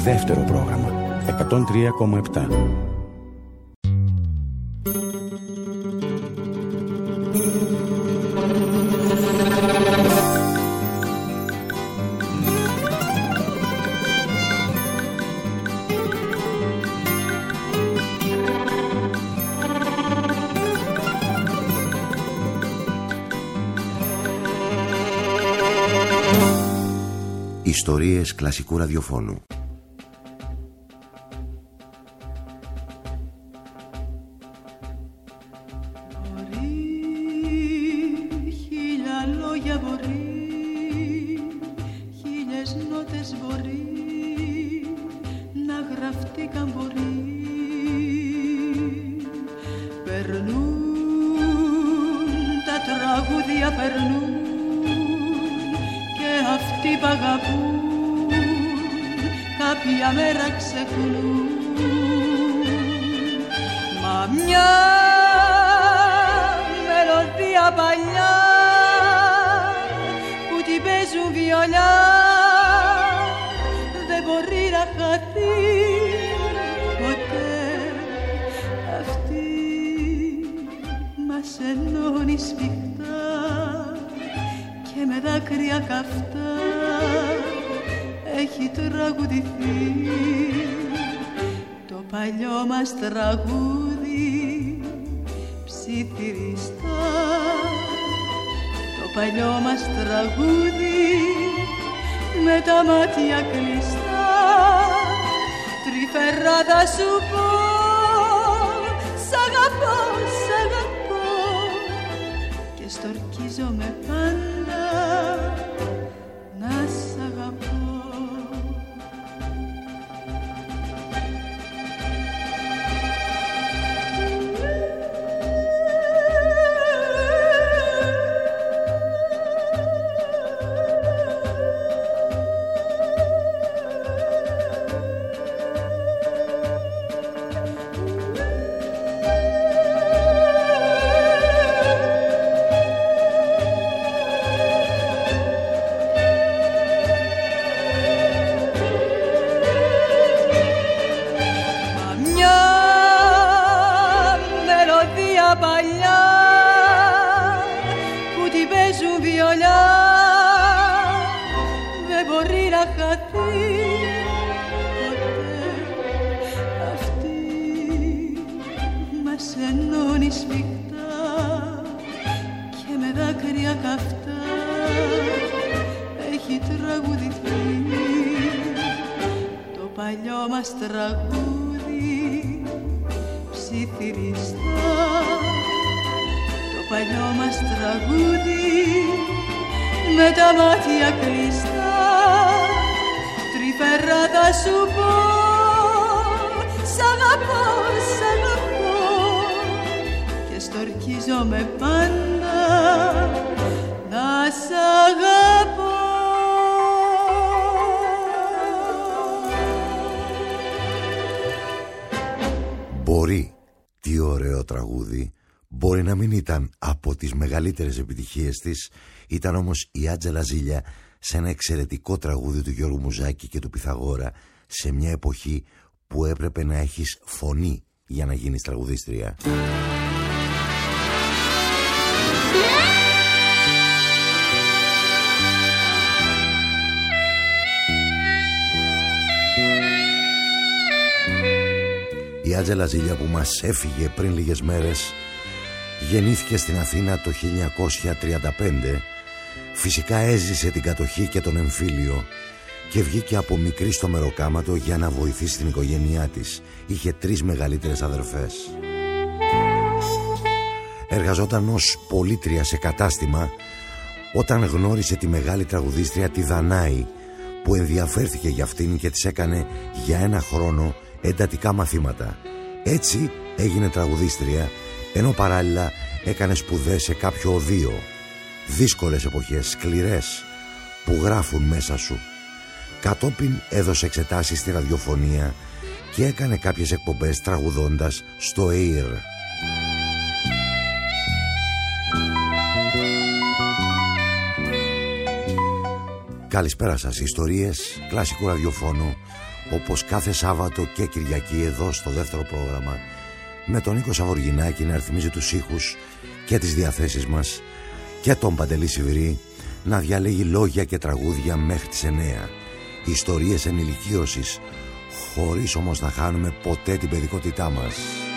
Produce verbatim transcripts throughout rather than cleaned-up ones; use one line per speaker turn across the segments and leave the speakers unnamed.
Δεύτερο πρόγραμμα εκατόν τρία κόμμα επτά.
Ιστορίες κλασικού ραδιοφώνου. Μπορεί, τι ωραίο τραγούδι. Μπορεί να μην ήταν από τις μεγαλύτερες επιτυχίες της, ήταν όμως η Άντζελα Ζήλια σε ένα εξαιρετικό τραγούδι του Γιώργου Μουζάκη και του Πυθαγόρα, σε μια εποχή που έπρεπε να έχεις φωνή για να γίνεις τραγουδίστρια. Η Άντζελα Ζήλια, που μας έφυγε πριν λίγες μέρες, γεννήθηκε στην Αθήνα το χίλια εννιακόσια τριάντα πέντε. Φυσικά έζησε την κατοχή και τον εμφύλιο και βγήκε από μικρή στο Μεροκάματο για να βοηθήσει την οικογένειά της. Είχε τρεις μεγαλύτερες αδερφές. Εργαζόταν ως πολίτρια σε κατάστημα όταν γνώρισε τη μεγάλη τραγουδίστρια τη Δανάη, που ενδιαφέρθηκε για αυτήν και της έκανε για ένα χρόνο εντατικά μαθήματα. Έτσι έγινε τραγουδίστρια, ενώ παράλληλα έκανε σπουδές σε κάποιο οδείο. Δύσκολες εποχές, σκληρές, που γράφουν μέσα σου. Κατόπιν έδωσε εξετάσεις στη ραδιοφωνία και έκανε κάποιες εκπομπές τραγουδώντας στο ΕΙΡ. Καλησπέρα σας, ιστορίες κλασικού ραδιοφώνου. όπως κάθε Σάββατο και Κυριακή εδώ στο δεύτερο πρόγραμμα, με τον Νίκο Σαβοργινάκη να ρυθμίζει τους ήχους και τις διαθέσεις μας και τον Παντελή Σιβηρή να διαλέγει λόγια και τραγούδια μέχρι τις εννέα. Ιστορίες ενηλικίωσης, χωρίς όμως να χάνουμε ποτέ την παιδικότητά μας.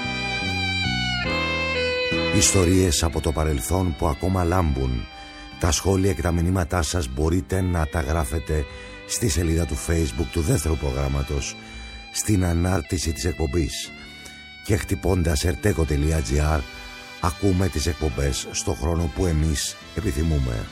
Ιστορίες από το παρελθόν που ακόμα λάμπουν. Τα σχόλια και τα μηνύματά σας μπορείτε να τα γράφετε στη σελίδα του Facebook του δεύτερου προγράμματος, στην ανάρτηση της εκπομπής, και χτυπώντας ερτέκο τελεία τζι άρ ακούμε τις εκπομπές στο χρόνο που εμείς επιθυμούμε.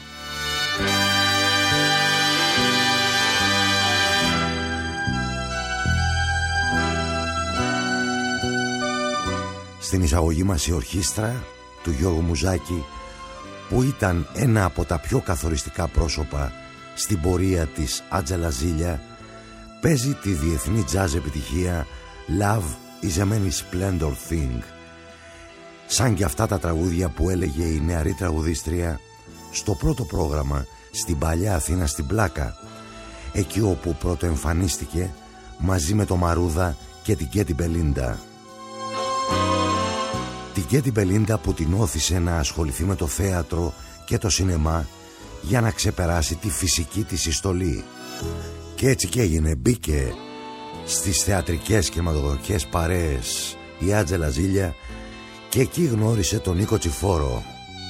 Στην εισαγωγή μας η ορχήστρα του Γιώργου Μουζάκη, που ήταν ένα από τα πιο καθοριστικά πρόσωπα στην πορεία της Άντζελα Ζήλια, παίζει τη διεθνή τζάζ επιτυχία Love is a many splendor thing, σαν και αυτά τα τραγούδια που έλεγε η νεαρή τραγουδίστρια στο πρώτο πρόγραμμα στην παλιά Αθήνα στην Πλάκα, εκεί όπου πρώτο εμφανίστηκε μαζί με το Μαρούδα και την Κέτι Μπελίντα. Την Κέτι Μπελίντα που την όθησε να ασχοληθεί με το θέατρο και το σινεμά για να ξεπεράσει τη φυσική της συστολή. Και έτσι και έγινε, μπήκε στις θεατρικές και ματογραφικές παρέες η Άντζελα Ζήλια και εκεί γνώρισε τον Νίκο Τσιφόρο,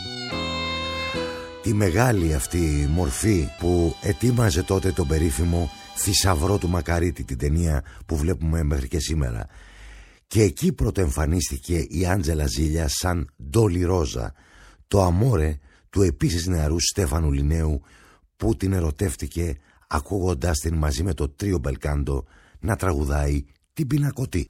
τη μεγάλη αυτή μορφή που ετοίμαζε τότε τον περίφημο Θησαυρό του Μακαρίτη, την ταινία που βλέπουμε μέχρι και σήμερα. Και εκεί πρωτοεμφανίστηκε η Άντζελα Ζήλια σαν Ντόλι Ρόζα, το αμόρε του επίσης νεαρού Στέφανου Λινέου, που την ερωτεύτηκε ακούγοντάς την μαζί με το τρίο Μπελκάντο να τραγουδάει την Πινακωτή.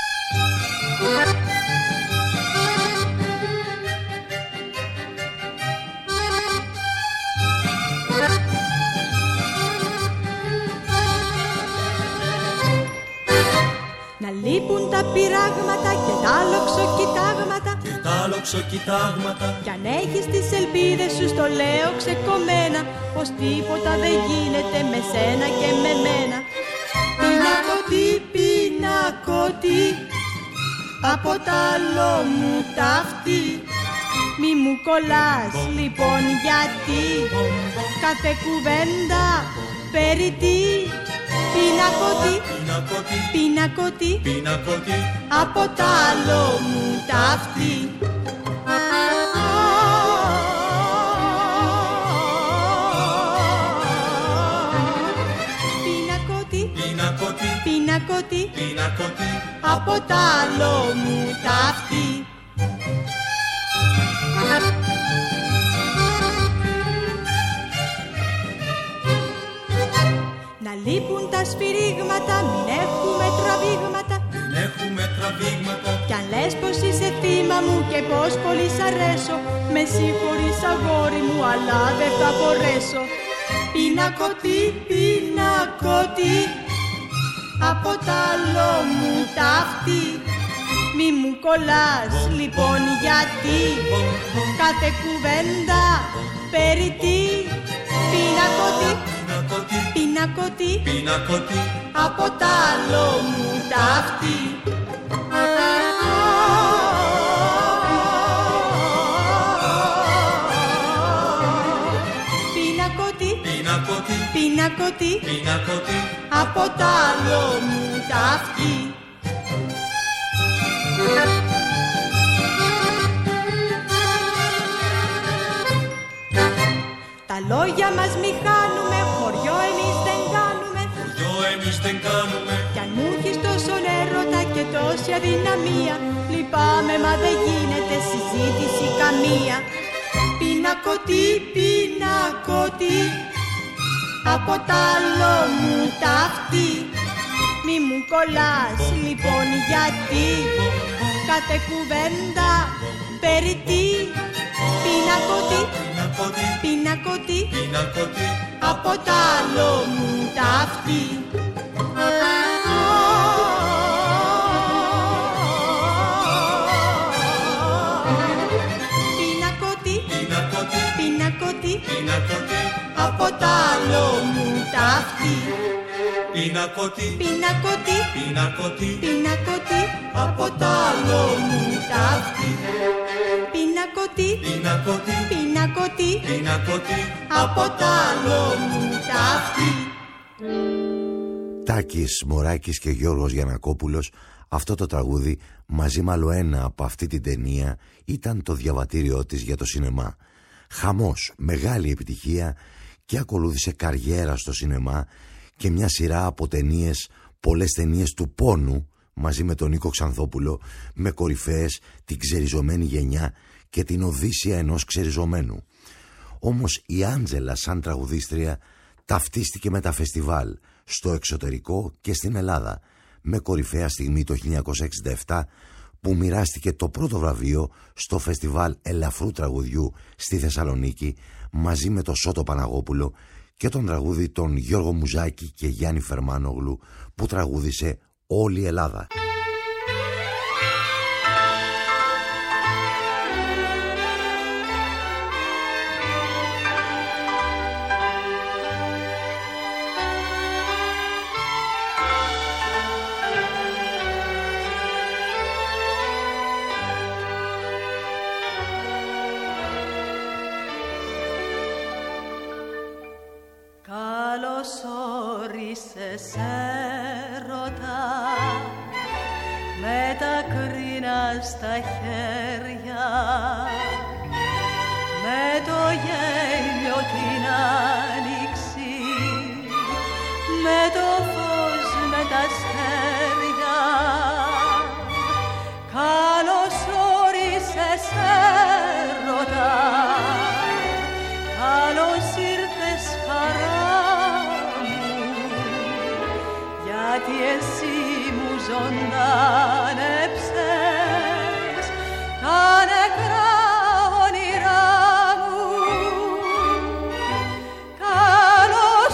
Να λείπουν τα πειράγματα και τα λοξοκοιτάγματα,
και τα λοξοκοιτάγματα.
Κι αν έχεις τις ελπίδες σου στο λέω ξεκομμένα, πως τίποτα δεν γίνεται με σένα και με μένα. Πινακωτή, πινακωτή, από τ' άλλο μου ταυτί. Μη μου κολλάς λοιπόν γιατί κάθε κουβέντα περί τι. Πινακωτή, πινακωτή,
πινακωτή,
από τ' άλλο μου ταυτί. Πινακωτή,
πινακωτή,
πινακωτή,
πινακωτή,
από τ' άλλο μου ταυτί. Να λείπουν τα σφυρίγματα, μην έχουμε τραβήγματα,
μην έχουμε τραβήγματα.
Κι αν λες πως είσαι θύμα μου και πως πολύ σ' αρέσω, με συγχωρείς αγόρι μου, αλλά δεν θα μπορέσω. Πινακωτή, πινακωτή, από τ' άλλο μου ταυτί. Μη μου κολλάς λοιπόν γιατί κάθε κουβέντα περί τι. Πινακωτή, πινακωτή,
πινακωτή,
από τ' άλλο μου ταυτί. Πινακωτή,
πινακωτή,
πινακωτή,
πινακωτή,
από τ' άλλο μου ταυτί. Τα λόγια μας μη χάνουμε, χωριό εμείς δεν κάνουμε.
Χωριό εμείς δεν κάνουμε.
Κι αν μου έχεις τόσο έρωτα και τόση αδυναμία, λυπάμαι μα δεν γίνεται συζήτηση καμία. Πινακωτή, πινακωτή, από τ' άλλο μου ταυτί. Μη μου κολλάς λοιπόν γιατί κάθε κουβέντα περί τι. Πινακωτή, πινακωτή,
πινακωτή,
από τ' άλλο μου ταυτί. Πινακωτή,
πινακωτή,
πινακωτή,
πινακωτή,
από τ' άλλο μου ταυτί.
Πινακωτή,
πινακωτή,
πινακωτή,
πινακωτή,
από τ' άλλο μου ταύτη.
Πινακωτή,
Πινακωτή,
πινακωτή,
πινακωτή,
από τ' άλλο μου ταύτη.
Τάκης Μωράκης και Γιώργος Γιαννακόπουλος, αυτό το τραγούδι μαζί με άλλο ένα από αυτή την ταινία ήταν το διαβατήριό της για το σινεμά. Χαμός, μεγάλη επιτυχία και ακολούθησε καριέρα στο σινεμά και μια σειρά από ταινίες, πολλές ταινίες του πόνου μαζί με τον Νίκο Ξανθόπουλο, με κορυφαίες την ξεριζωμένη γενιά και την Οδύσσεια ενός ξεριζωμένου. Όμως η Άντζελα σαν τραγουδίστρια ταυτίστηκε με τα φεστιβάλ στο εξωτερικό και στην Ελλάδα, με κορυφαία στιγμή το χίλια εννιακόσια εξήντα επτά που μοιράστηκε το πρώτο βραβείο στο φεστιβάλ ελαφρού τραγουδιού στη Θεσσαλονίκη μαζί με τον Σώτο Παναγόπουλο και τον τραγούδι των Γιώργο Μουζάκη και Γιάννη Φερμάνογλου που τραγούδισε όλη η Ελλάδα.
Καλώς όρισες έρωτα, με τα κρίνα στα χέρια, με το γέλιο την άνοιξη, με το φως με τα αστέρια. Καλώς όρισες έρωτα, καλώς ήρθες χαρά μου, γιατί εσύ μου ζωντάνεψες τα νεκρά όνειρά μου. Καλώς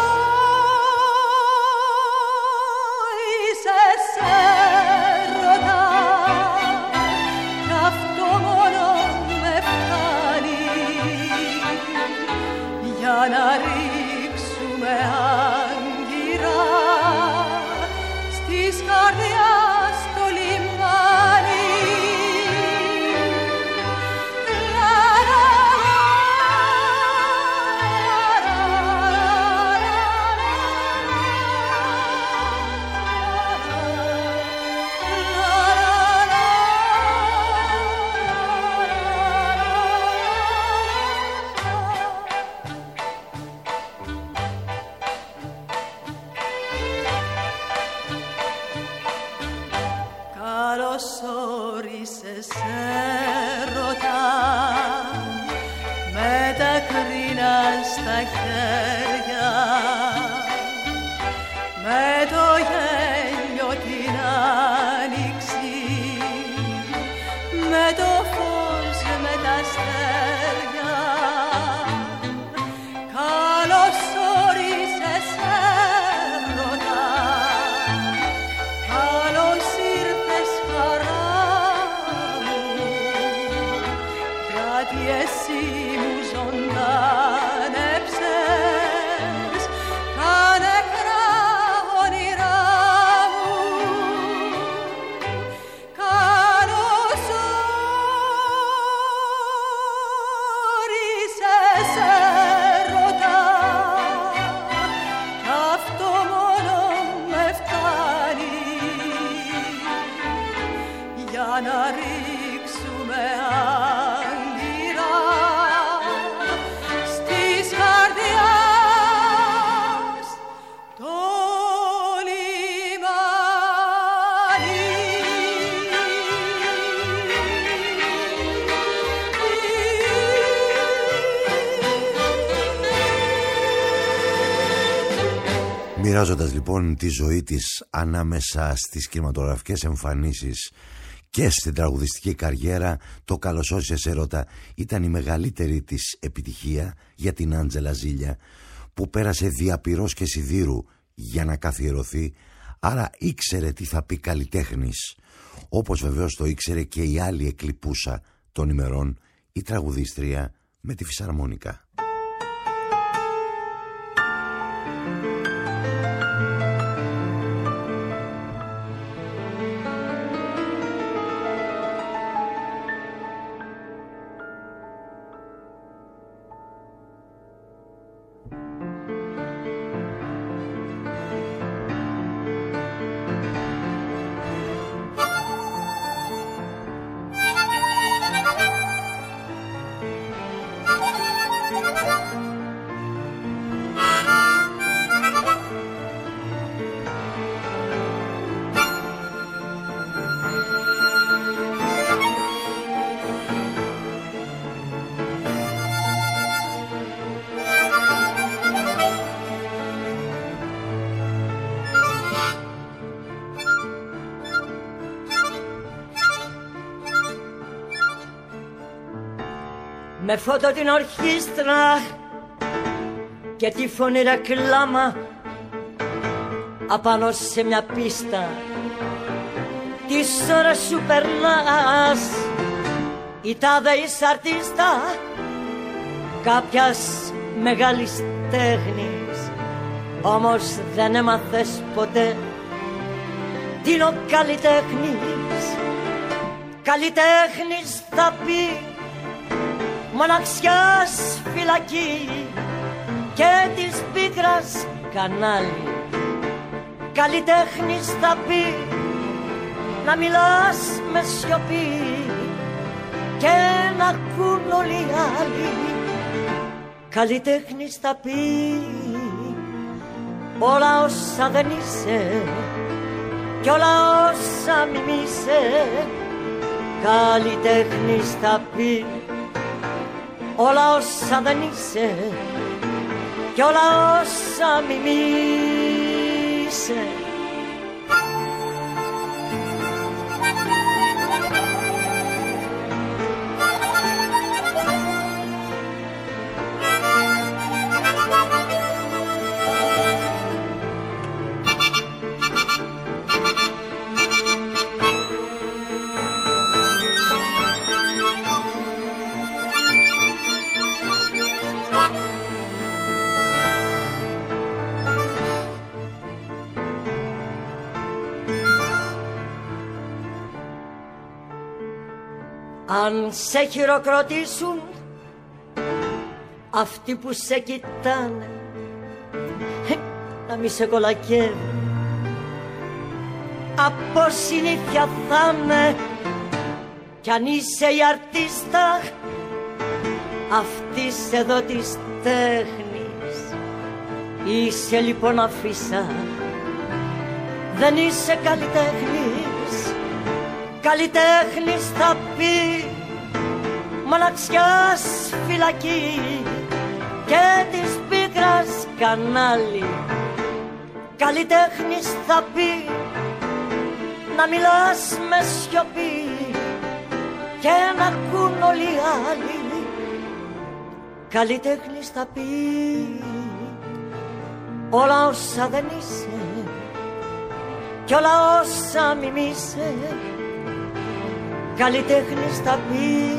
όρισες έρωτα, κι αυτό μόνο με φτάνει για να ρίξουμε άγκυρα στις καρδιάς το λιμάνι. Καλώς όρισες έρωτα, με τα κρίνα στα χέρια, με το γέλιο την άνοιξη, με το φως με τα αστέρια. Καλώς όρισες έρωτα, καλώς ήρθες χαρά μου, γιατί εσύ μου ζωντάνεψες τα νεκρά όνειρά μου. Καλώς όρισες έρωτα, κι αυτό μόνο με φτάνει για να ρίξουμε άγκυρα στις καρδιάς το λιμάνι.
Μοιράζοντας λοιπόν τη ζωή της ανάμεσα στις κινηματογραφικές εμφανίσεις και στην τραγουδιστική καριέρα, το «Καλώς όρισες έρωτα» ήταν η μεγαλύτερη της επιτυχία για την Άντζελα Ζήλια, που πέρασε διαπυρός και σιδήρου για να καθιερωθεί, άρα ήξερε τι θα πει καλλιτέχνης, όπως βεβαίως το ήξερε και η άλλη εκλιπούσα των ημερών, η τραγουδίστρια με τη φυσαρμόνικα.
με φώτο την ορχήστρα και τη φωνήρα κλάμα απάνω σε μια πίστα. Τις ώρες σου περνάς, η τάδε είσαι αρτίστα κάποιας μεγάλης τέχνης, όμως δεν έμαθες ποτέ τι είναι ο καλλιτέχνης. Καλλιτέχνης θα πει μοναξιάς φυλακή και της πίκρας κανάλι. Καλλιτέχνης θα πει να μιλάς με σιωπή και να ακούν όλοι οι άλλοι. Καλλιτέχνης θα πει όλα όσα δεν είσαι κι όλα όσα μιμείσαι. Καλλιτέχνης θα πει όλα όσα δεν είσαι κι όλα όσα μιμείσαι. Αν σε χειροκροτήσουν αυτοί που σε κοιτάνε, να μη σε κολακεύουν, από συνήθεια θα'ναι. Κι αν είσαι η αρτίστα αυτής εδώ της τέχνης, είσαι λοιπόν αφίσα, δεν είσαι καλλιτέχνης. Καλλιτέχνης θα πει μοναξιάς φυλακή και της πίκρας κανάλι. Καλλιτέχνης θα πει να μιλάς με σιωπή και να ακούν όλοι οι άλλοι. Καλλιτέχνης θα πει όλα όσα δεν είσαι κι όλα όσα μιμείσαι. Καλλιτέχνης θα πει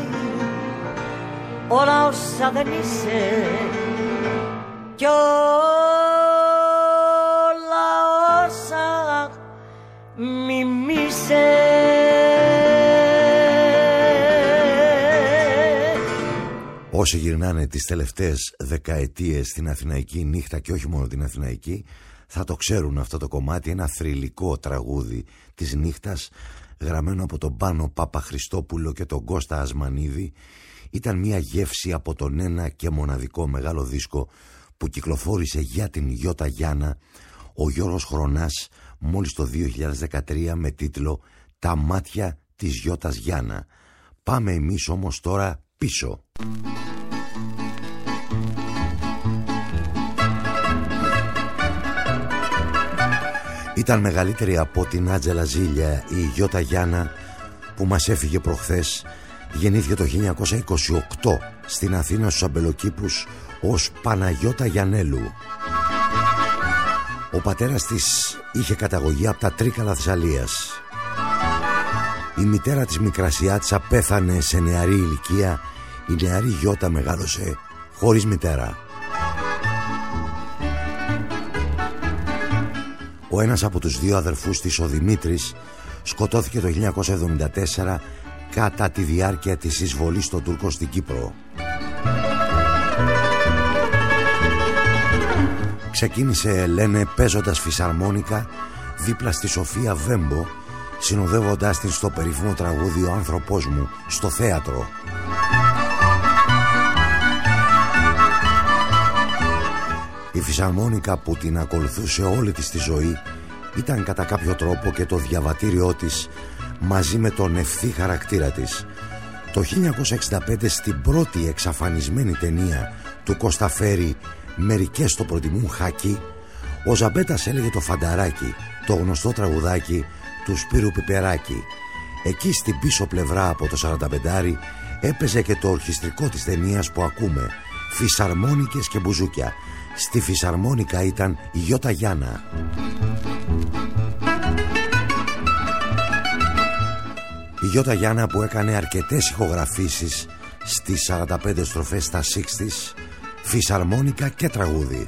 όλα όσα δεν είσαι κι όλα όσα μιμείσαι.
Όσοι γυρνάνε τις τελευταίες δεκαετίες στην Αθηναϊκή νύχτα και όχι μόνο την Αθηναϊκή θα το ξέρουν αυτό το κομμάτι, ένα θρυλικό τραγούδι της νύχτας γραμμένο από τον Πάνο Παπαχριστόπουλο και τον Κώστα Ασμανίδη. Ήταν μια γεύση από τον ένα και μοναδικό μεγάλο δίσκο που κυκλοφόρησε για την Γιώτα Γιάννα ο Γιώργος Χρονάς μόλις το δύο χιλιάδες δεκατρία με τίτλο «Τα μάτια της Γιώτας Γιάννα». Πάμε εμείς όμως τώρα πίσω. Ήταν μεγαλύτερη από την Άντζελα Ζήλια η Γιώτα Γιάννα που μας έφυγε προχθές. Γεννήθηκε το χίλια εννιακόσια είκοσι οκτώ στην Αθήνα στους Αμπελοκήπους ως Παναγιώτα Γιαννέλου. Ο πατέρας της είχε καταγωγή από τα Τρίκαλα Θεσσαλίας. Η μητέρα της Μικρασιάτσα πέθανε σε νεαρή ηλικία. Η νεαρή Γιώτα μεγάλωσε χωρίς μητέρα. Ο ένας από τους δύο αδερφούς της, ο Δημήτρης, σκοτώθηκε το χίλια εννιακόσια εβδομήντα τέσσερα κατά τη διάρκεια της εισβολής των Τούρκων στην Κύπρο. Ξεκίνησε, λένε, παίζοντας φυσαρμόνικα δίπλα στη Σοφία Βέμπο, συνοδεύοντάς την στο περίφημο τραγούδι «Ο άνθρωπός μου» στο θέατρο. Η φυσαρμόνικα που την ακολουθούσε όλη της τη ζωή ήταν κατά κάποιο τρόπο και το διαβατήριό της μαζί με τον ευθύ χαρακτήρα της. Το χίλια εννιακόσια εξήντα πέντε στην πρώτη εξαφανισμένη ταινία του Κώστα Φέρη «Μερικές το προτιμούν χάκι», ο Ζαμπέτας έλεγε το φανταράκι, το γνωστό τραγουδάκι του Σπύρου Πιπεράκη. Εκεί στην πίσω πλευρά από το σαρανταπεντάρι έπαιζε και το ορχιστρικό της ταινίας που ακούμε, φυσαρμόνικες και μπουζούκια. Στη φυσαρμόνικα ήταν η Γιώτα Γιάννα. Η Γιώτα Γιάννα που έκανε αρκετές ηχογραφήσεις στις σαράντα πέντε στροφές στα εξήντα, φυσαρμόνικα και τραγούδι.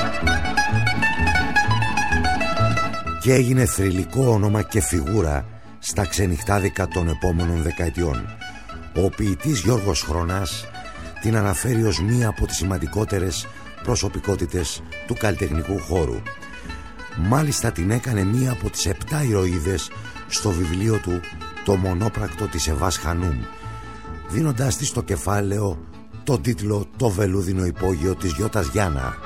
Και έγινε θρυλικό όνομα και φιγούρα στα ξενυχτάδικα των επόμενων δεκαετιών. Ο ποιητής Γιώργος Χρονάς την αναφέρει ως μία από τις σημαντικότερες προσωπικότητες του καλλιτεχνικού χώρου. Μάλιστα την έκανε μία από τις επτά ηρωίδες στο βιβλίο του «Το μονόπρακτο της Εβάς Χανούμ», δίνοντάς της στο κεφάλαιο τον τίτλο «Το βελούδινο υπόγειο της Γιώτας Γιάννα».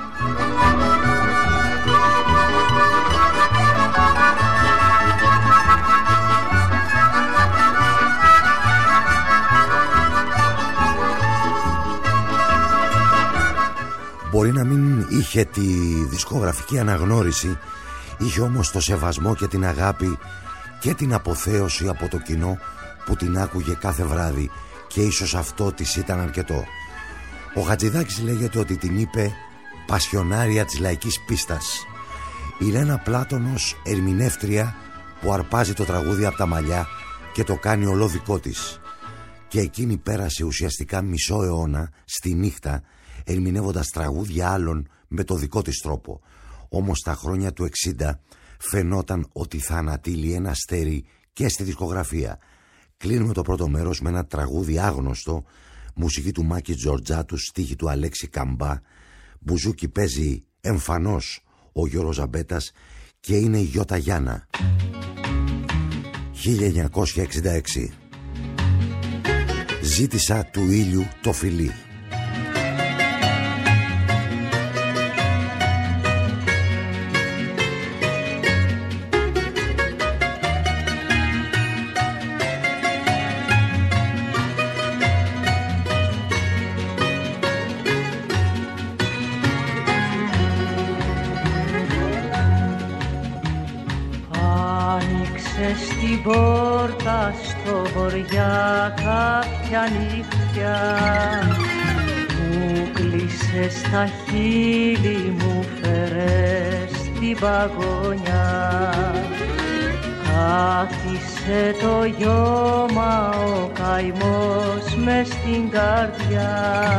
Μπορεί να μην είχε τη δισκογραφική αναγνώριση, είχε όμως το σεβασμό και την αγάπη και την αποθέωση από το κοινό που την άκουγε κάθε βράδυ, και ίσως αυτό της ήταν αρκετό. Ο Χατζηδάκης λέγεται ότι την είπε πασιονάρια της λαϊκής πίστας. Η Λένα Πλάτωνος ερμηνεύτρια που αρπάζει το τραγούδι από τα μαλλιά και το κάνει ολό δικό της. Και εκείνη πέρασε ουσιαστικά μισό αιώνα στη νύχτα ερμηνεύοντας τραγούδια άλλων με το δικό της τρόπο. Όμως τα χρόνια του εξήντα φαινόταν ότι θα ανατείλει ένα αστέρι και στη δισκογραφία. Κλείνουμε το πρώτο μέρος με ένα τραγούδι άγνωστο, μουσική του Μάκη Τζορτζάτου, στίχη του Αλέξη Καμπά. Μπουζούκι παίζει εμφανώς ο Γιώργος Ζαμπέτας και είναι η Γιώτα Γιάννα. χίλια εννιακόσια εξήντα έξι. Ζήτησα του ήλιου το φιλί.
Στην πόρτα στο βοριά κάποια νύχια, μου κλείσες τα χείλη, μου φέρες την παγωνιά. Κάθισε το γιώμα ο καημός μες στην καρδιά,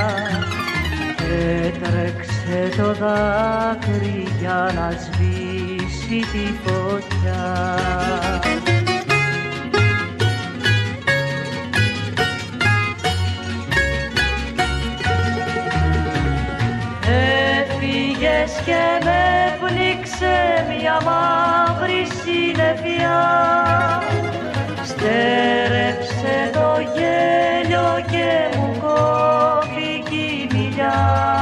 έτρεξε το δάκρυ για να σβήσει τη φωτιά. Έφυγες και με πνίξε μια μαύρη συννεφιά, στέρεψε το γέλιο και μου κόβει η μιλιά.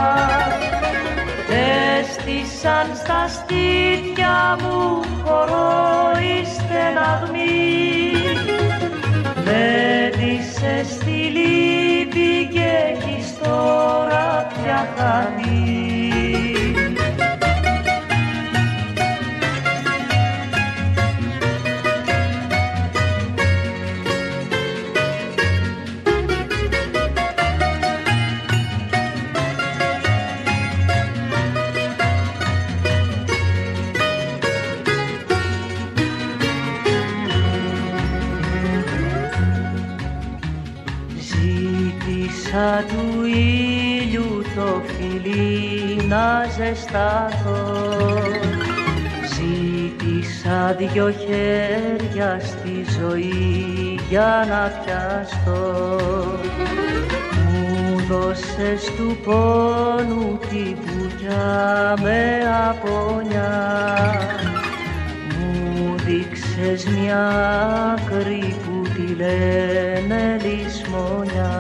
Έστησαν στα στήθια μου χορό η στεναγμή, με ντύσες στη λύπη και έχεις τώρα πια χαθεί. Ζήτησα του ήλιου το φιλί να ζεσταθώ, ζήτησα δυο χέρια στη ζωή για να πιαστώ. Μου δώσες του πόνου την πουλιά με απονιά, μου δείξες μια άκρη που τη λένε λησμονιά.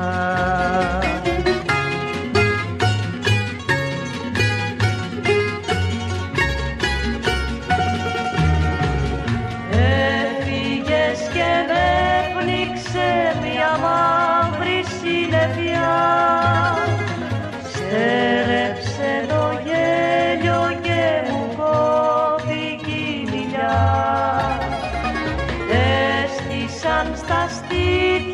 Έφυγες και με πνίξε μια μαύρη συννεφιά, στέρεψε το γέλιο και μου κόβει η μιλιά. Έστησαν στα στήθια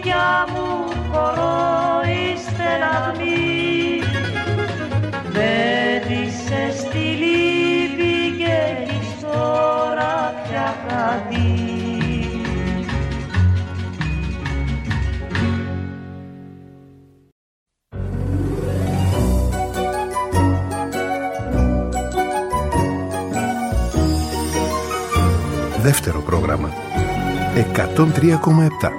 δεύτερο πρόγραμμα. εκατόν τρία κόμμα επτά.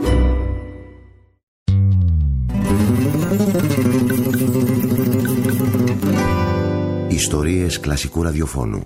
Ιστορίες κλασικού ραδιοφώνου.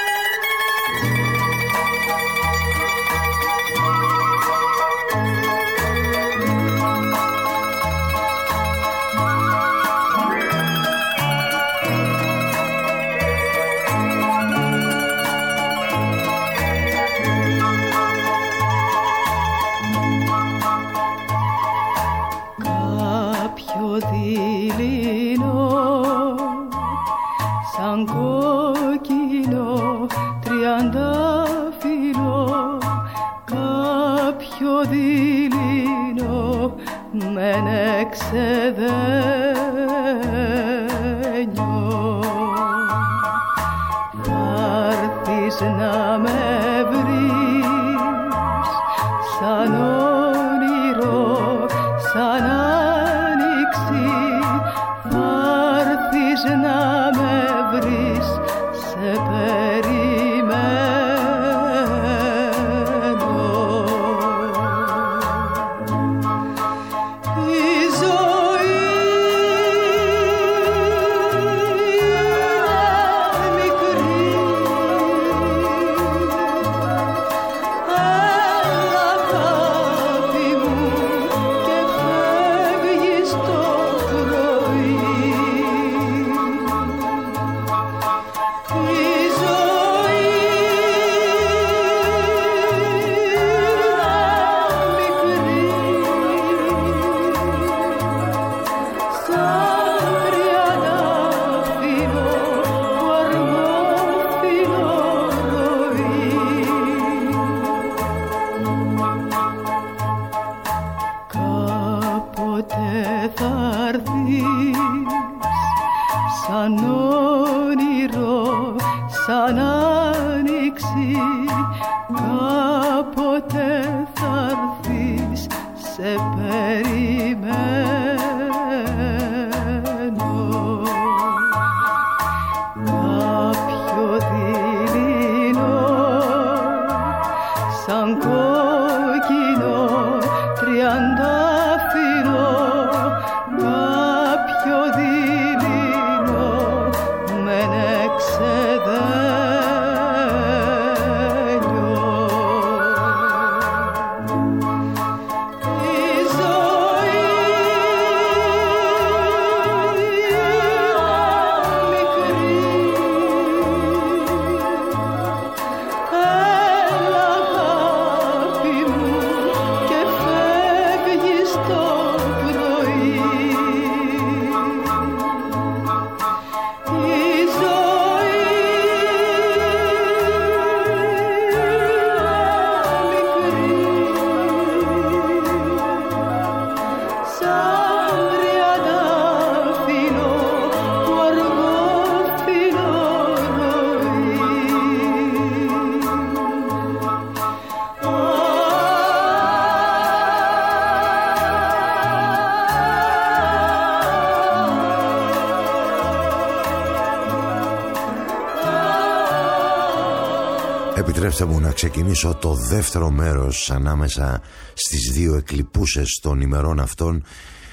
Επιτρέψτε μου να ξεκινήσω το δεύτερο μέρος ανάμεσα στις δύο εκλειπούσες των ημερών αυτών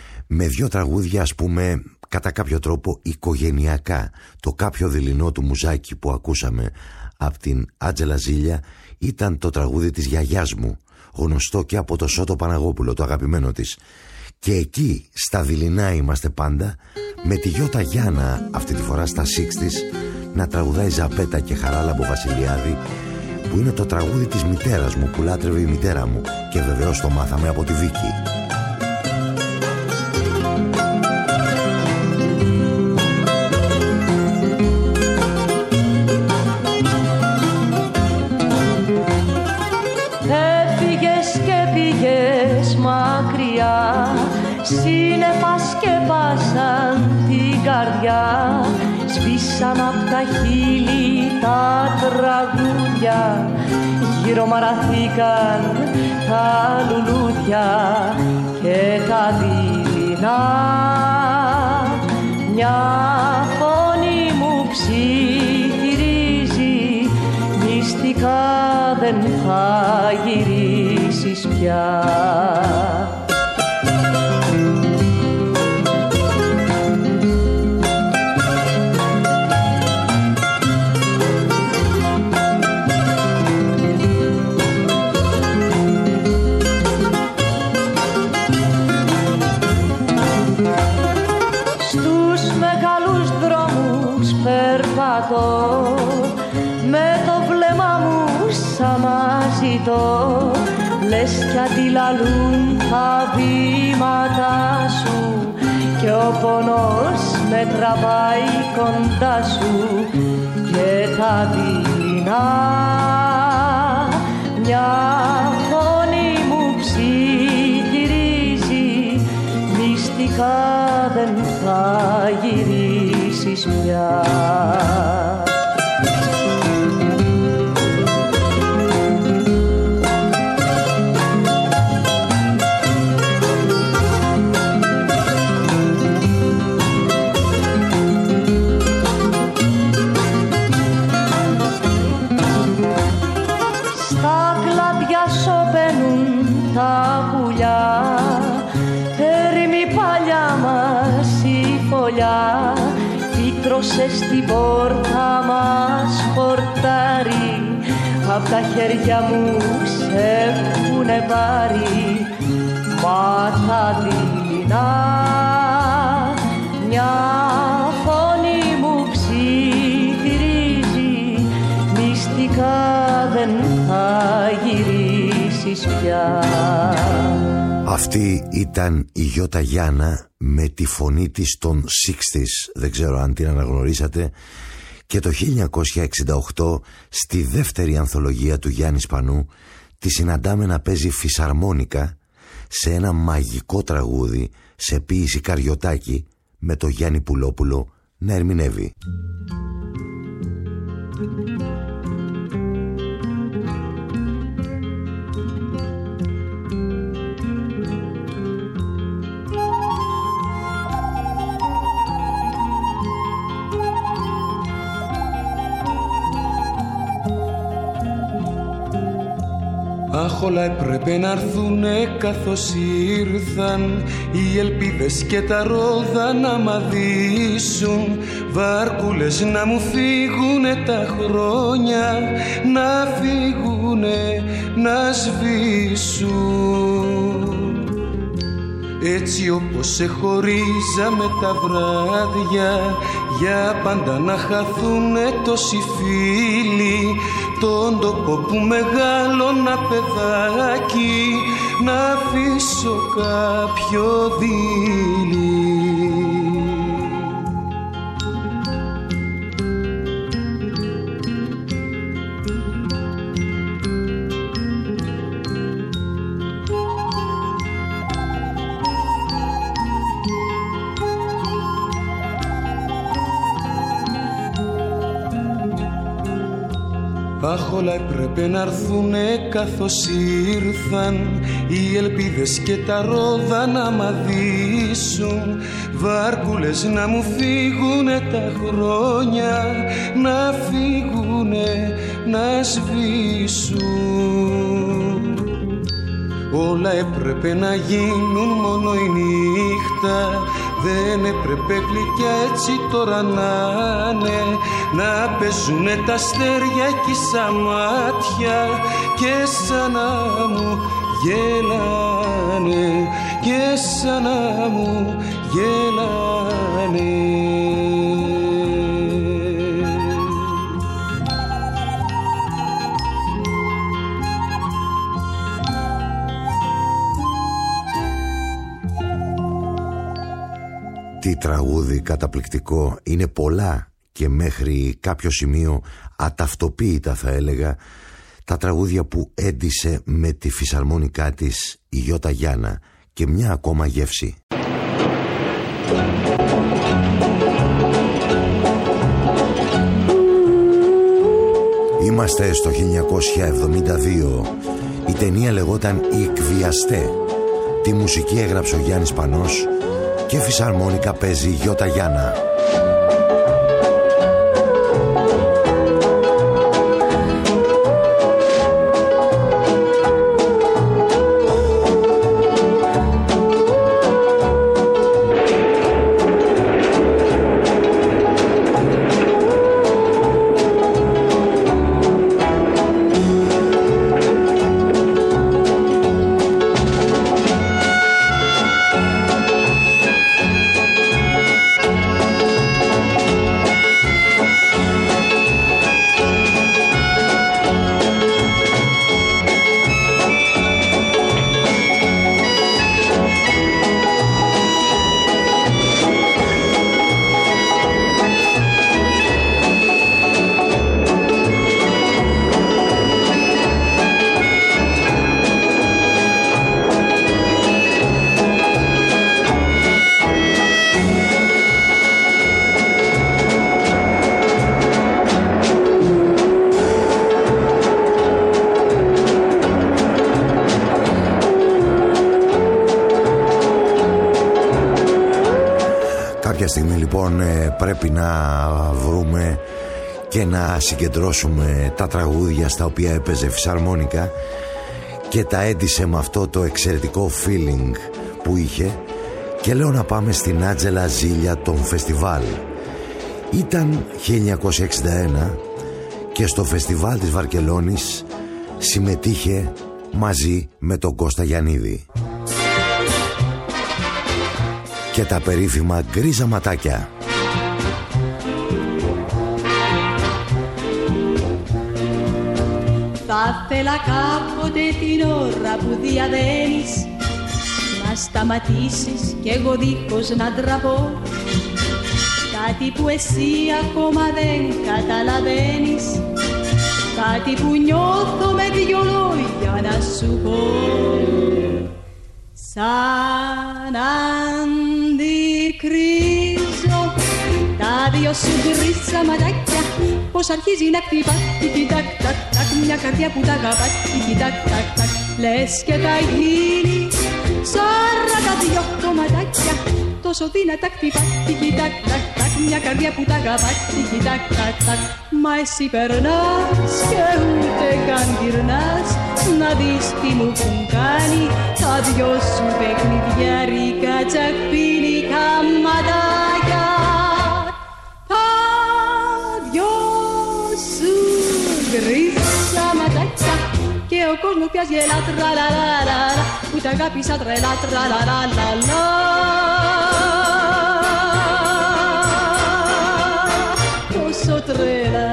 με δύο τραγούδια, ας πούμε, κατά κάποιο τρόπο οικογενειακά. Το Κάποιο δειλινό του Μουζάκη που ακούσαμε από την Άντζελα Ζήλια ήταν το τραγούδι της γιαγιάς μου, γνωστό και από το Σώτο Παναγόπουλο, το αγαπημένο της. Και εκεί στα δειλινά είμαστε πάντα, με τη Γιώτα Γιάννα αυτή τη φορά στα εξήντα να τραγουδάει Ζαπέτα και Χαράλαμπο Βασιλιάδη, που είναι το τραγούδι της μητέρας μου που λάτρευε η μητέρα μου και βεβαίως το μάθαμε από τη Βίκη.
Έφυγες και πήγες μακριά, σύννεφα σκεπάσαν την καρδιά, σβήσαν απ' τα χείλη τα τραγούδια, γύρω μαραθήκαν τα λουλούδια και τα δειλινά. Μια φωνή μου ψιθυρίζει, μυστικά δε δεν θα γυρίσεις πια. Με το βλέμμα μου σαν να ζητώ, λες κι αντιλαλούν τα βήματα σου και ο πονός με τραβάει κοντά σου και τα δειλινά μια φωνή μου ψιθυρίζει, μυστικά δεν θα γυρίσεις πια. Τα πουλιά, έρημη παλιά μας η φωλιά, φύτρωσε στην πόρτα μας χορτάρι, απ' τα χέρια μου σε έχουνε πάρει, μα τα δειλινά μια φωνή μου ψιθυρίζει, μυστικά δεν θα γυρίσεις πια.
Αυτή ήταν η Γιώτα Γιάννα με τη φωνή της των εξήντα, δεν ξέρω αν την αναγνωρίσατε, και το χίλια εννιακόσια εξήντα οκτώ στη δεύτερη ανθολογία του Γιάννη Σπανού τη συναντάμε να παίζει φυσαρμόνικα σε ένα μαγικό τραγούδι σε ποίηση Καριωτάκη με το Γιάννη Πουλόπουλο να ερμηνεύει.
Αχ, όλα έπρεπε να έρθουνε καθώς ήρθαν, οι ελπίδες και τα ρόδα να μαδίσουν, βάρκουλες να μου φύγουνε τα χρόνια, να φύγουνε, να σβήσουν. Έτσι όπως σε χωρίζαμε τα βράδια, για πάντα να χαθούνε τόσοι φίλοι, τον τόπο που μεγάλωνα παιδάκι, να αφήσω κάποιο δείλι. Αχ, όλα έπρεπε να έρθουνε καθώς ήρθαν, οι ελπίδες και τα ρόδα να μαδίσουν, βάρκουλες να μου φύγουνε τα χρόνια, να φύγουνε, να σβήσουν. Όλα έπρεπε να γίνουν μόνο η νύχτα, δεν έπρεπε γλυκιά έτσι τώρα να είναι, να παίζουνε τα αστέρια κι σαν μάτια και σαν να μου γελάνε, και σαν να μου γελάνε.
Τι τραγούδι καταπληκτικό, είναι πολλά και μέχρι κάποιο σημείο αταυτοποίητα θα έλεγα τα τραγούδια που έντυσε με τη φυσαρμόνικά της η Γιώτα Γιάννα, και μια ακόμα γεύση. Είμαστε στο χίλια εννιακόσια εβδομήντα δύο. Η ταινία λεγόταν «Οι Εκβιαστέ». Τη μουσική έγραψε ο Γιάννης Πανός και φυσαρμόνικα παίζει η Γιώτα Γιάννα. Κάποια στιγμή λοιπόν πρέπει να βρούμε και να συγκεντρώσουμε τα τραγούδια στα οποία έπαιζε φυσαρμόνικα και τα έντυσε με αυτό το εξαιρετικό feeling που είχε, και λέω να πάμε στην Άντζελα Ζήλια των φεστιβάλ. Ήταν χίλια εννιακόσια εξήντα ένα και στο φεστιβάλ της Βαρκελόνης συμμετείχε μαζί με τον Κώστα Γιαννίδη και τα περίφημα γκρίζα ματάκια.
Θα θέλα κάποτε την ώρα που διαδένεις να σταματήσεις κι εγώ δίχως να ντραπώ, κάτι που εσύ ακόμα δεν καταλαβαίνεις, κάτι που νιώθω με δυο λόγια να σου πω. Σαν αντικρίζω τα δυο σου γκρίζα ματάκια, πως αρχίζει να χτυπά τικ-τακ τακ τακ, μια καρδιά που τα αγαπά τικ-τακ τακ τακ, λες και θα γίνει σαράντα δυο κομματάκια, τόσο δυνατά χτυπά τικ-τακ τακ τακ, μια καρδιά που τα αγαπά τικ-τακ τακ τακ. Μα εσύ περνάς και ούτε καν γυρνάς να δεις τι μου έχουν κάνει τα δυο σου παιχνιδιάρικα τσακπίνικα ματάκια. Τα δυο σου γκρίζα ματάκια και ο κόσμος πια γελά τραλαλαλα, που τα αγάπησα τρελά τραλαλαλα. Τόσο τρέλα.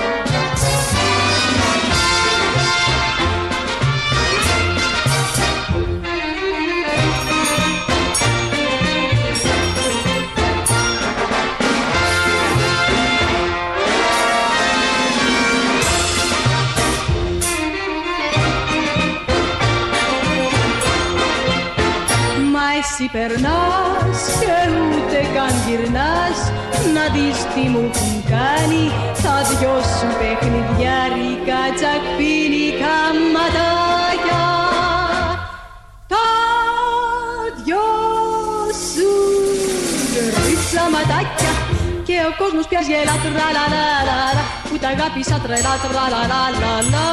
Εσύ περνάς και ούτε καν γυρνάς να δεις τι μου έχουν κάνει τα δυο σου παιχνιδιάρικα τσακπίνικα ματάκια. Τα δυο σου γκρίζα ματάκια και ο κόσμος πια γελά τραλαλαλα, που τα αγάπησα τρελά τραλαλαλα.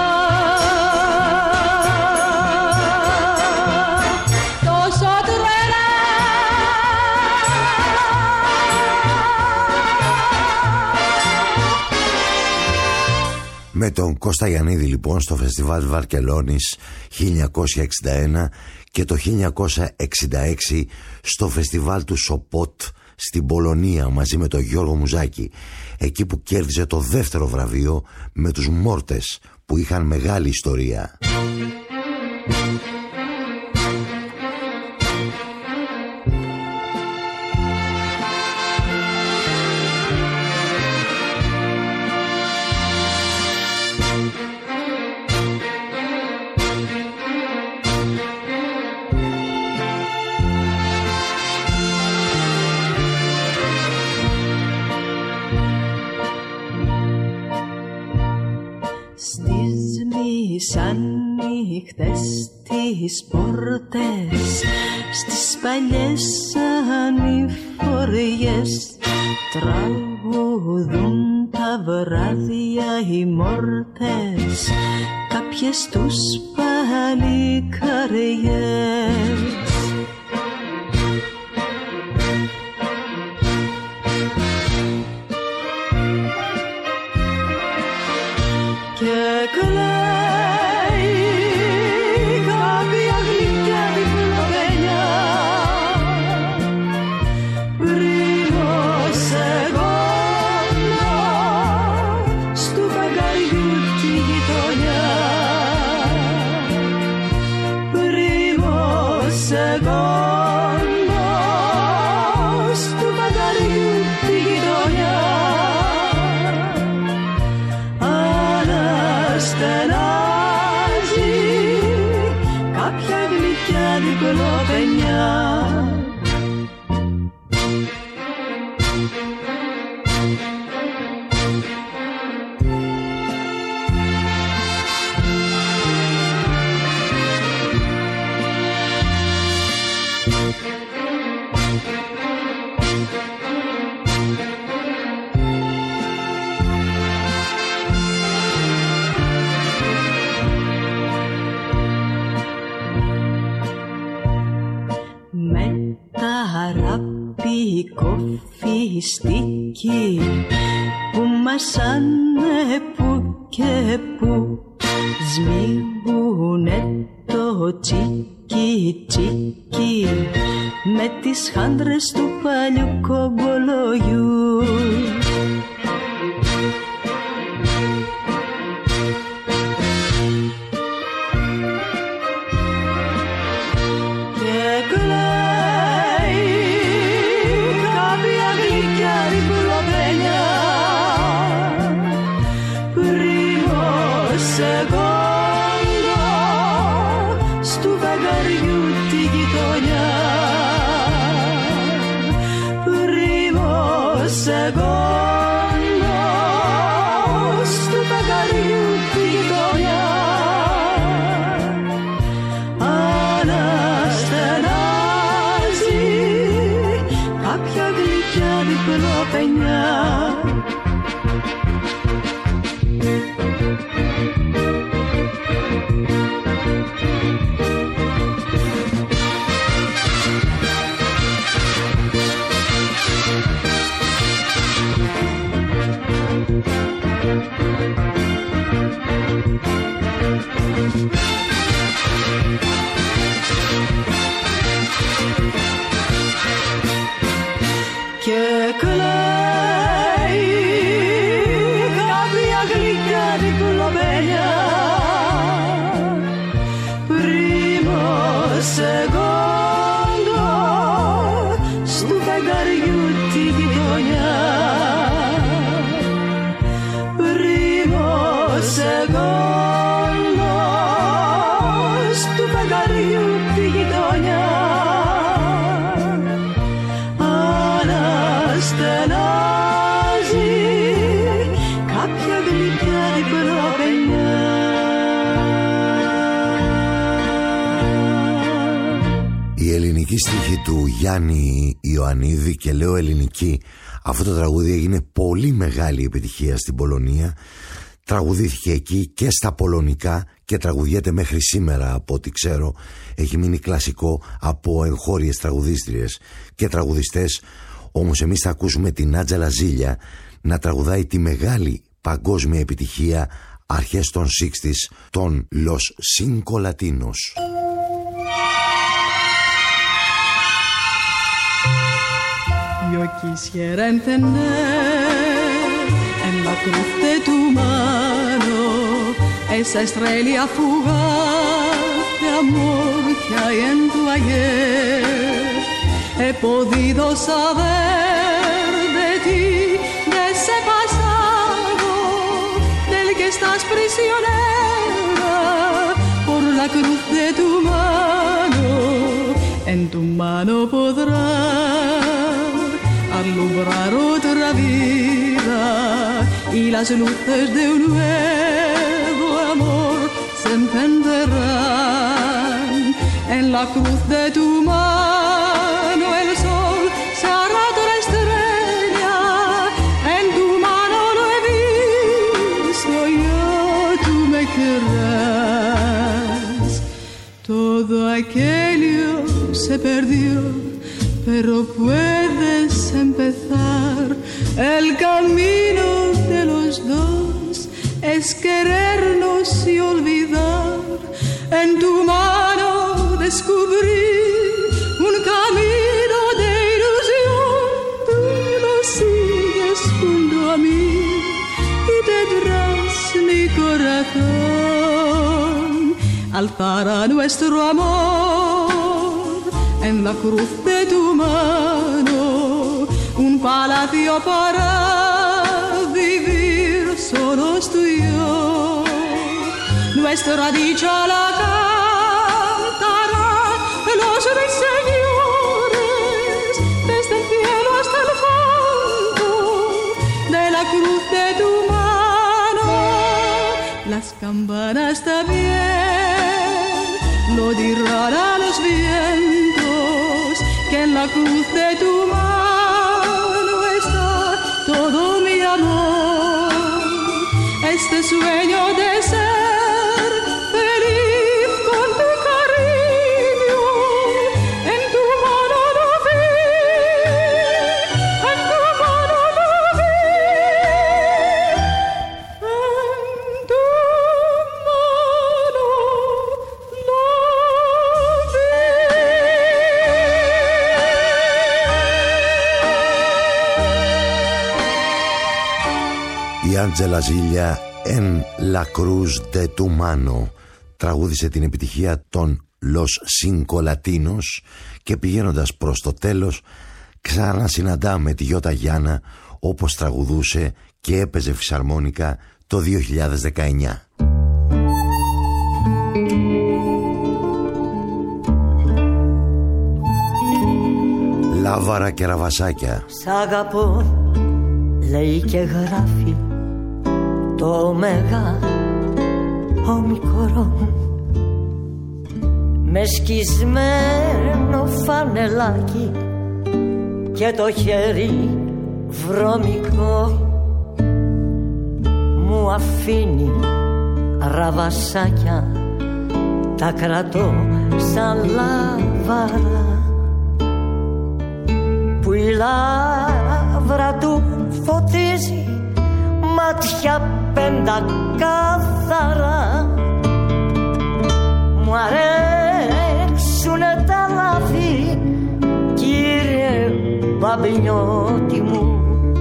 Με τον Κώστα Γιαννίδη λοιπόν στο φεστιβάλ Βαρκελόνης χίλια εννιακόσια εξήντα ένα και το χίλια εννιακόσια εξήντα έξι στο φεστιβάλ του Σοπότ στην Πολωνία μαζί με τον Γιώργο Μουζάκη, εκεί που κέρδιζε το δεύτερο βραβείο με τους Μόρτες που είχαν μεγάλη ιστορία.
Σαν νύχτες τις πόρτες στις παλιές ανηφοριές τραγουδούν τα βράδια οι μόρτες κάποιες τους παλικαριές. Και κλαίει κάποια γλυκιά διπλοπαιδιά πριν ως εγώ στου φεγγαριού τη γειτονιά, πριν ως εγώ στου φεγγαριού τη γειτονιά. Στενά μυστικοί που μασάνε που και που, σμίγουνε το τσίκι τσίκι με τις χάντρες του παλιού κομπολογιού.
ελληνική στίχη του Γιάννη Ιωαννίδη, και λέω ελληνική, αυτό το τραγούδι έγινε πολύ μεγάλη επιτυχία στην Πολωνία. Τραγουδήθηκε εκεί και στα πολωνικά και τραγουδιέται μέχρι σήμερα, από ό,τι ξέρω. Έχει μείνει κλασικό από εγχώριες τραγουδίστριες και τραγουδιστές. Όμως εμείς θα ακούσουμε την Άντζελα Ζήλια να τραγουδάει τη μεγάλη παγκόσμια επιτυχία αρχές των εξήντα, των Los Cinco Latinos.
Yo quisiera entender en la cruz de tu mano esa estrella fugaz de amor que hay en tu ayer. He podido saber de ti, de ese pasado del que estás prisionera por la cruz de tu mano. En tu mano podrás alumbrar otra vida y las luces de un nuevo amor se encenderán. En la cruz de tu mano el sol se hará otra estrella, en tu mano lo he visto, yo tú me querrás. Todo aquello se perdió, pero puedes empezar. El camino de los dos es querernos y olvidar. En tu mano descubrí un camino de ilusión. Tú lo sigues junto a mí y tendrás mi corazón. Alzará nuestro amor en la cruz de tu mano, un palacio para vivir solos tú y yo. Nuestra dicha la cantarán los ruiseñores desde el cielo hasta el fondo de la cruz de tu mano. Las campanas también lo dirán a los vientos, que en la cruz de tu mano está todo mi amor. Este sueño de ser feliz con tu cariño, en tu mano lo vi, en tu mano
Άντζελα Ζήλια «En la Cruz de tu Mano» τραγούδισε την επιτυχία των Los Cinco Latinos και πηγαίνοντας προς το τέλος ξανασυναντάμε τη Γιώτα Γιάννα όπως τραγουδούσε και έπαιζε φυσαρμόνικα το δύο χιλιάδες δεκαεννιά. Λάβαρα και ραβασάκια.
Σ' αγαπώ, λέει και γράφει το μεγάλο μικρό με σκισμένο φανελάκι και το χέρι βρωμικό. Μου αφήνει ραβασάκια, τα κρατώ σαν λάβαρα που η λάβρα του φωτίζει μάτια πεντακάθαρα. Μου αρέσουνε τα λάθη, κύριε Μπαμπινιώτη μου,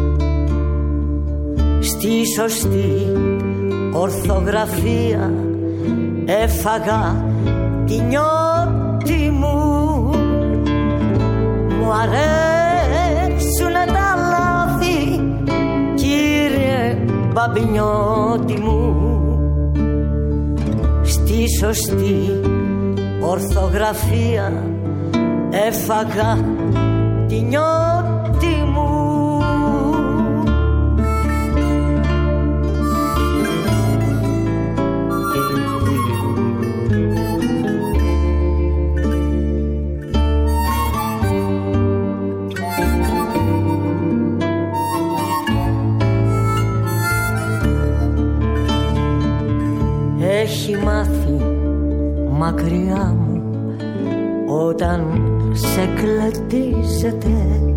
στη σωστή ορθογραφία έφαγα τη νιώτη μου. Μου αρέσουνε τα λάθη, κύριε Μπαμπινιώτη μου, στη σωστή ορθογραφία έφαγα τη νιώτη μου. Έχει μάθει μακριά μου όταν σε κλετίζεται,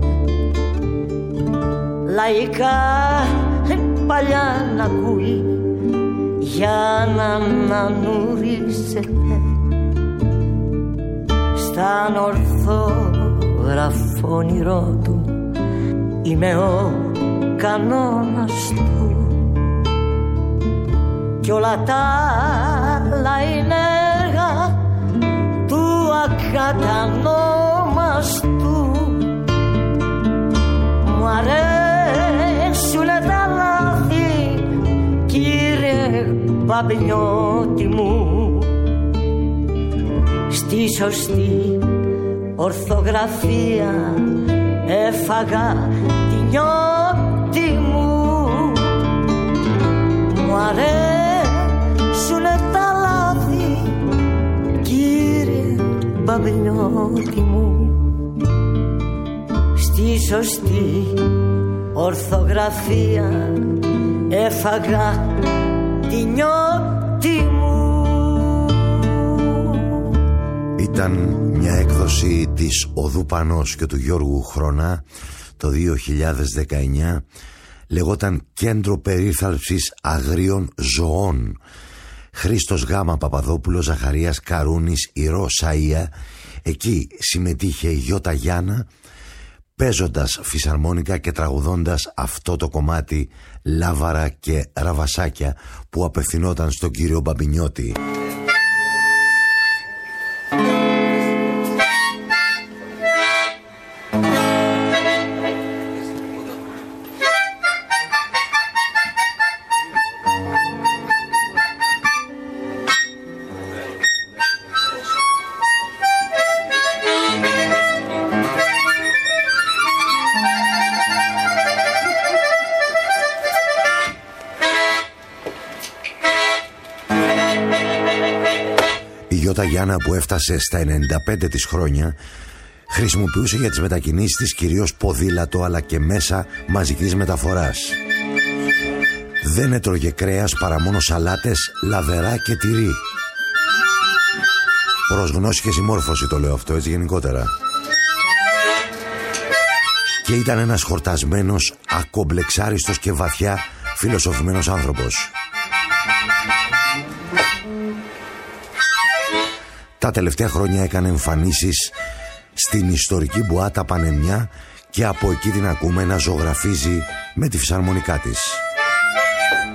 λαϊκά παλιά να ακούει για να ανανουρίζεται. Σταν ορθόγραφο όνειρό του είμαι ο κανόνας του κι όλα τα άλλα είναι έργα του ακατανόμαστου. Μου αρέσουνε τα λάθη, κύριε Μπαμπινιώτη μου, στη σωστή ορθογραφία έφαγα τη νιώτη μου. Μου αρέσουνε τα λάθη, κύριε Μπαμπινιώτη μου, στη σωστή ορθογραφία έφαγα τη νιώτη μου.
Ήταν μια έκδοση της Οδού Πανός και του Γιώργου Χρονά το δύο χιλιάδες δεκαεννιά. Λεγόταν Κέντρο Περίθαλψης Αγρίων Ζωών. Χρήστος Γάμα Παπαδόπουλος, Ζαχαρίας Καρούνης, Ηρώ Σαΐα. Εκεί συμμετείχε η Γιώτα Γιάννα, παίζοντας φυσαρμόνικα και τραγουδώντας αυτό το κομμάτι Λάβαρα και ραβασάκια που απευθυνόταν στον κύριο Μπαμπινιώτη. Η Γιώτα Γιάννα, που έφτασε στα ενενήντα πέντε της χρόνια, χρησιμοποιούσε για τις μετακινήσεις της κυρίως ποδήλατο αλλά και μέσα μαζικής μεταφοράς. Δεν έτρωγε κρέας παρά μόνο σαλάτες, λαβερά και τυρί. Προς γνώση και συμμόρφωση το λέω αυτό, έτσι γενικότερα. Και ήταν ένας χορτασμένος, ακομπλεξάριστος και βαθιά φιλοσοφημένος άνθρωπος. Τα τελευταία χρόνια έκανε εμφανίσεις στην ιστορική Μπουάτα Πανεμιά και από εκεί την ακούμε να ζωγραφίζει με τη φυσαρμονικά της.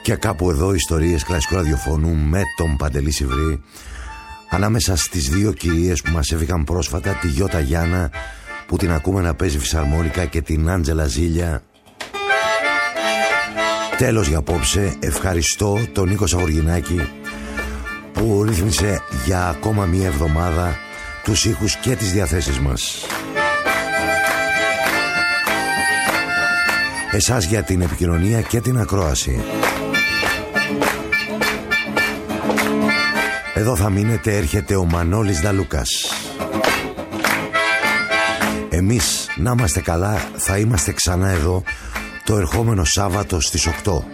Και κάπου εδώ ιστορίες κλασικού ραδιοφωνού με τον Παντελή Σιβρή, ανάμεσα στις δύο κυρίες που μας έφυγαν πρόσφατα, τη Γιώτα Γιάννα που την ακούμε να παίζει φυσαρμόνικα και την Άντζελα Ζήλια. Τέλος για απόψε. Ευχαριστώ τον Νίκο Σαγοργινάκη που ρύθμισε για ακόμα μία εβδομάδα τους ήχους και τις διαθέσεις μας. Εσάς για την επικοινωνία και την ακρόαση. Εδώ θα μείνετε, έρχεται ο Μανώλης Δαλούκας. Εμείς να είμαστε καλά, θα είμαστε ξανά εδώ το ερχόμενο Σάββατο στις οκτώ.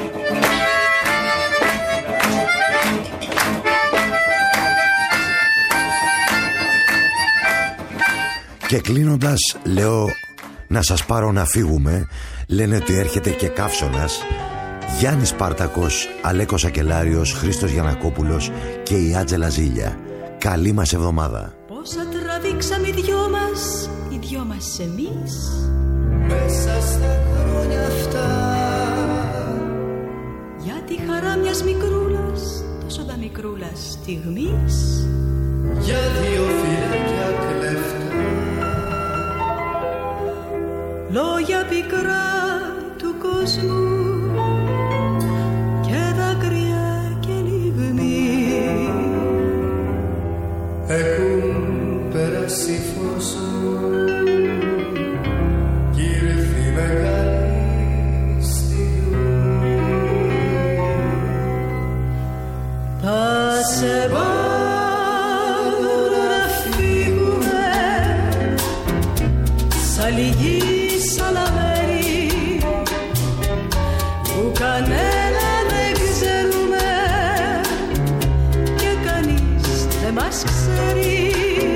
Και κλείνοντας λέω να σας πάρω να φύγουμε. Λένε ότι έρχεται και Καύσωνας, Γιάννης Πάρτακος, Αλέκος Ακελάριος, Χρήστος Γιαννακόπουλος και η Άντζελα Ζήλια. Καλή μας εβδομάδα.
Πόσα τραβήξαμε οι δυο μας, οι δυο μας εμείς,
μέσα στα χρόνια αυτά,
για τη χαρά μιας μικρούλας, τόσο τα μικρούλας στιγμής,
για δύο φυλάκια κλέφτα,
λόγια πικρά του κόσμου και δάκρυα και λιγμή,
έχουν περάσει φως μου κι ήρθε μεγάλη στιγμή.
Θα σε πάρω να φύγουμε σαν λυγή σαλαμένη που κανένα δεν ξέρουμε και κανείς δεν μας ξέρει.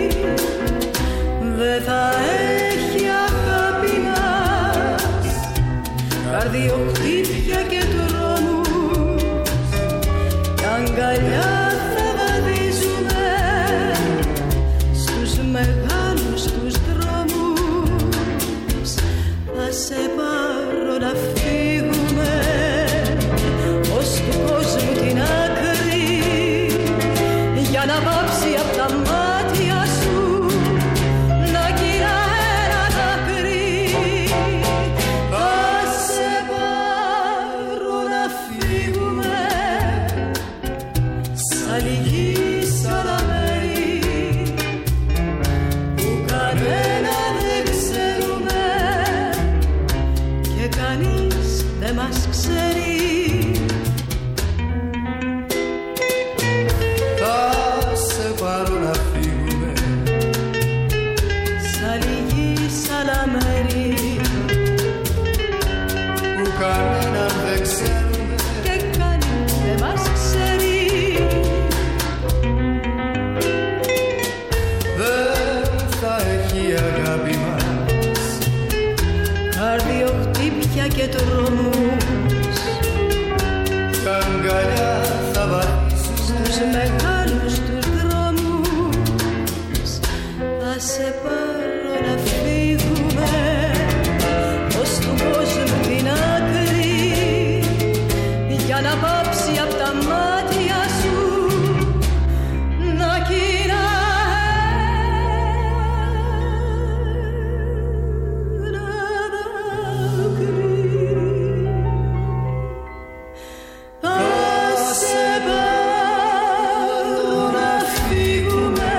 Δεν θα έχει αγάπη μας καρδιοχτύπια και τρόμους κι αγκαλιά θα βαδίζουμε στους μεγάλους τους δρόμους. Θα σε πάρω να φύγουμε ως του κόσμου την άκρη για να πάψει απ' τα μάτια σου να κυρά ένα δάκρυ. Θα σε πάρω να φύγουμε σαν λυγή σαλαμένη που κανένα δεν ξέρουμε και κανείς δεν μας ξέρει.
Θα σε πάρω να φύγουμε
Σαν λυγή σαλαμένη
που κανένα δεν ξέρουμε
και κανείς δεν μας ξέρει.
δεν θα έχει αγάπη μας
Καρδιοχτύπια και τρόμους
κι αγκαλιά θα βαδίσουμε
στους μεγάλους τους δρόμους. Θα σε πάρω να φύγουμε ως του κόσμου την άκρη για να πάψει απ' τα μάτια σου να κυρά ένα δάκρυ. Θα σε πάρω να φύγουμε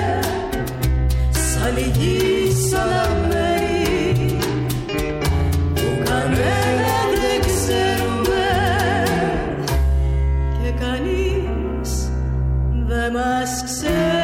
σαν λυγή σαλαμένη που κανένα δεν ξέρουμε και κανείς δεν μας ξέρει.